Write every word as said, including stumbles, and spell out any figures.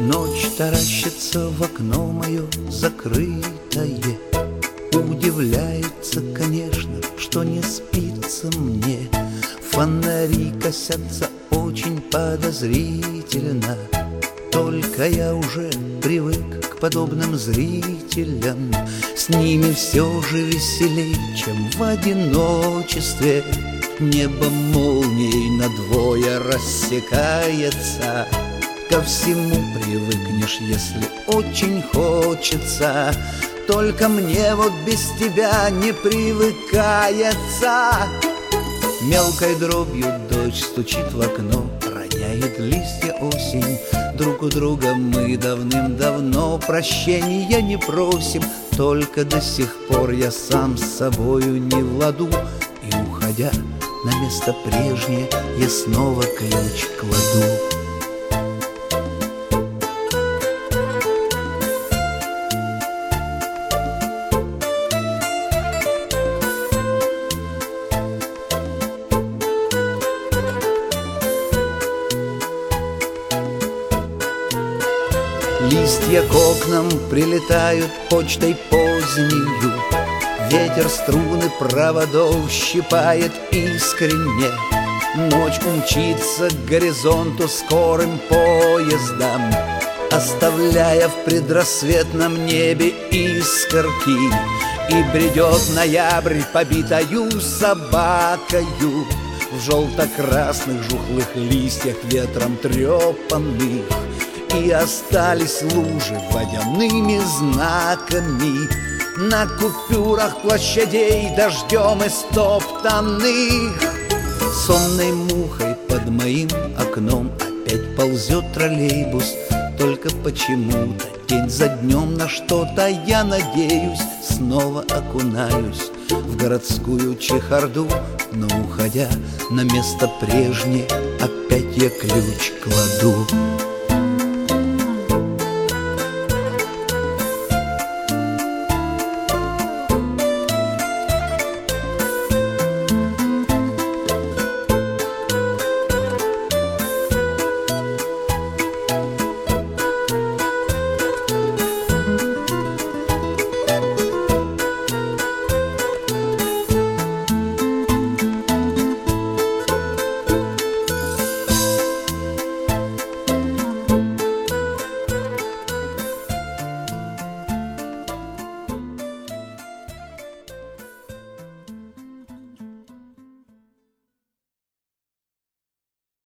Ночь таращится в окно мое закрытое, удивляется, конечно, что не спится мне. Фонари косятся очень подозрительно, только я уже привык к подобным зрителям. С ними все же веселей, чем в одиночестве. Небо молнией надвое рассекается. Ко всему привыкнешь, если очень хочется. Только мне вот без тебя не привыкается. Мелкой дробью дождь стучит в окно, роняет листья осень. Друг у друга мы давным-давно прощения не просим. Только до сих пор я сам с собою не в ладу. И, уходя на место прежнее, я снова ключ кладу. Листья к окнам прилетают почтой позднею. Ветер струны проводов щипает искренне. Ночь умчится к горизонту скорым поездом, оставляя в предрассветном небе искорки. И бредет ноябрь побитою собакою в желто-красных жухлых листьях ветром трепанных. И остались лужи водяными знаками на купюрах площадей дождем истоптанных. Сонной мухой под моим окном опять ползет троллейбус. Только почему-то день за днем на что-то я надеюсь. Снова окунаюсь в городскую чехарду, но, уходя на место прежнее, опять я ключ кладу.